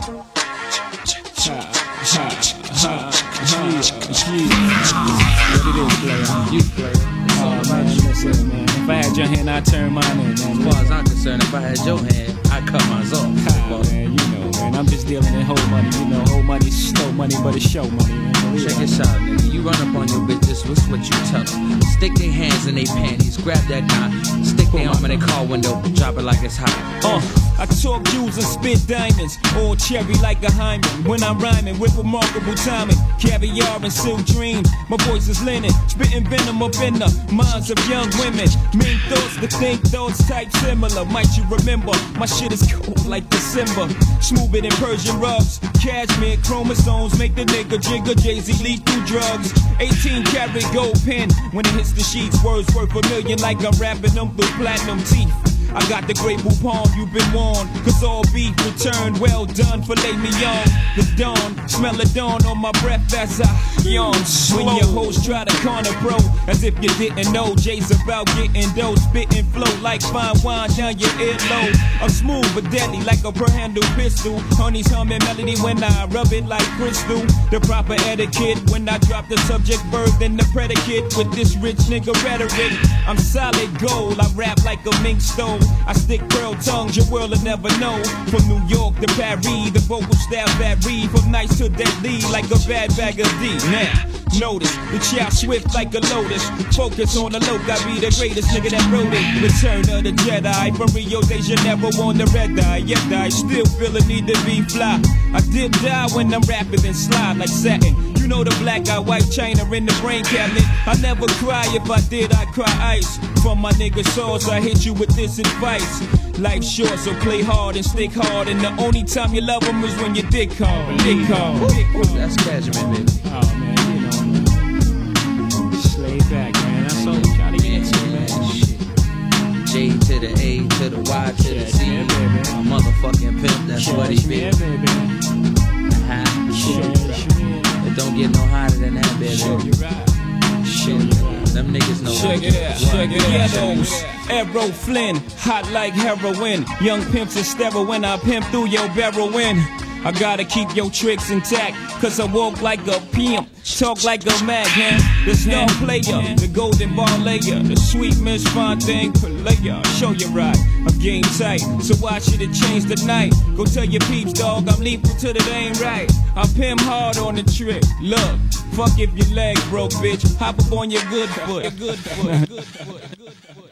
You play. Oh man, listen, man. If I had your hand, I'd turn mine in, man. As far as I'm concerned, if I had your hand, I'd cut mine off. Man, you know, man. I'm just dealing in whole money. You know, whole money, slow money, but it's show money, man. Check this out, nigga. You run up on your bitches, what's what you tell them? Stick their hands in their panties, grab that knot, stick their arm in their car window, drop it like it's hot. I talk jewels and spit diamonds, all cherry like a hymen. When I'm rhyming with remarkable timing, caviar and silk dreams. My voice is linen, spitting venom up in the minds of young women. Mean thoughts to think thoughts type similar. Might you remember, my shit is cold like December. Smoother than Persian rugs, cashmere chromosomes make the nigga jigger. Jay-Z lead through drugs. 18 karat gold pen, when it hits the sheets, words worth a million like I'm rapping them through platinum teeth. I got the great palm, you've been warned, cause all beef returned, well done, filet mignon. The dawn, smell the dawn on my breath as I yawn. When your hoes try to corner pro, as if you didn't know, Jay's about getting dough, spitting flow like fine wine down your earlobe. I'm smooth but deadly like a per-handle pistol. Honey's humming melody when I rub it like crystal. The proper etiquette when I drop the subject verb then the predicate with this rich nigga rhetoric. I'm solid gold, I rap like a mink stove. I stick pearl tongues, your world will never know. From New York to Paris, the vocal style vary. From nice to deadly, like a bad bag of D. Now, notice, the child swift like a lotus. Focus on the low, I be the greatest nigga that wrote it. Return of the Jedi, from Rio de Janeiro on the red eye. Yet I still feel the need to be fly. I dip die when I'm rapping and slide like satin. You know the black eye, white china in the brain cabinet. I never cry, if I did, I'd cry ice. From my nigga sauce, I hit you with this advice. Life's short, so play hard and stick hard. And the only time you love them is when you dick hard. Dick hard. That's Cashman, baby. Oh man, you know, man. Just lay back, man. That's all we try to get to, man. Shit. J to the A to the Y to the Z. Yeah, baby. A motherfucking pimp, that's what he be. Yeah, baby. It don't get no hotter than that, baby. Sure, you're right. Them niggas know. Check it out, check it out. Arrow Flynn, hot like heroin. Young pimps is sterile when I pimp through your barrel in. I gotta keep your tricks intact, cause I walk like a pimp, talk like a mag, man. The star player, the golden ball layer, the sweet Miss Fontaine player. Show you right, I'm game tight, so why should it change tonight? Go tell your peeps, dog, I'm lethal to the ain't right. I pimp hard on the trick, look, fuck if your leg broke, bitch. Hop up on your good foot, good foot, good foot, good foot.